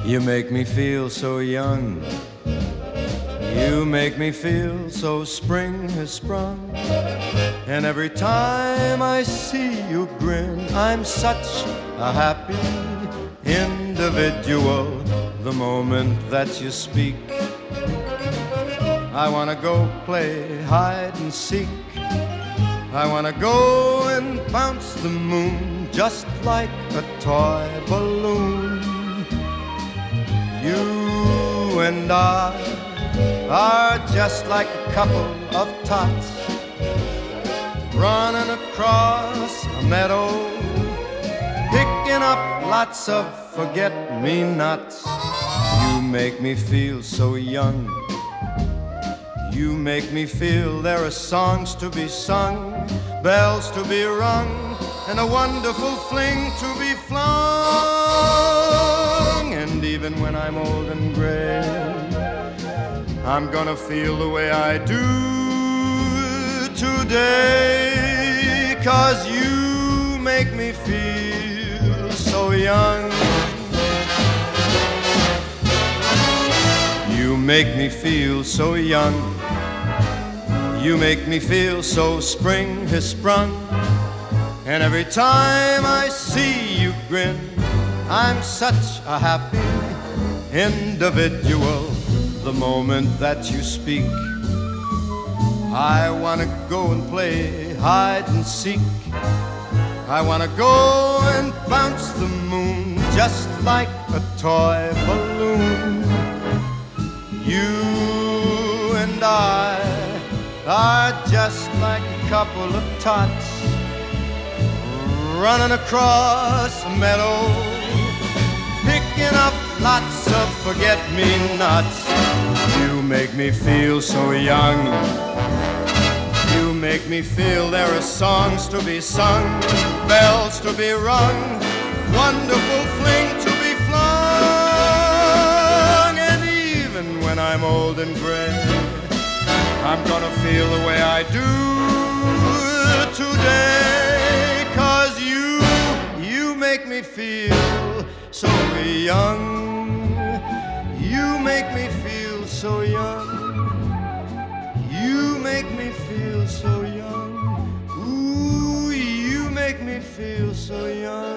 You make me feel so young. You make me feel so spring has sprung. And every time I see you grin, I'm such a happy individual. The moment that you speak, I wanna go play hide and seek. I wanna go and bounce the moon just like a toy balloon. You and I are just like a couple of tots running across a meadow, picking up lots of forget-me-nots. You make me feel so young. You make me feel there are songs to be sung, bells to be rung, and a wonderful fling to be flung. And even when I'm old and gray, I'm gonna feel the way I do today, 'cause you make me feel so young. You make me feel so young. You make me feel so spring has sprung. And every time I see you grin, I'm such a happy individual. The moment that you speak, I wanna go and play hide and seek. I wanna go and bounce the moon just like a toy balloon. You and I are just like a couple of tots running across a meadow, picking up lots of forget-me-nots. You make me feel so young. You make me feel there are songs to be sung, bells to be rung, wonderful fling to be flung. And even when I'm old and gray, I'm gonna feel the way I do today, 'cause you make me feel so young. You make me feel so young. You make me feel so young. Ooh, you make me feel so young.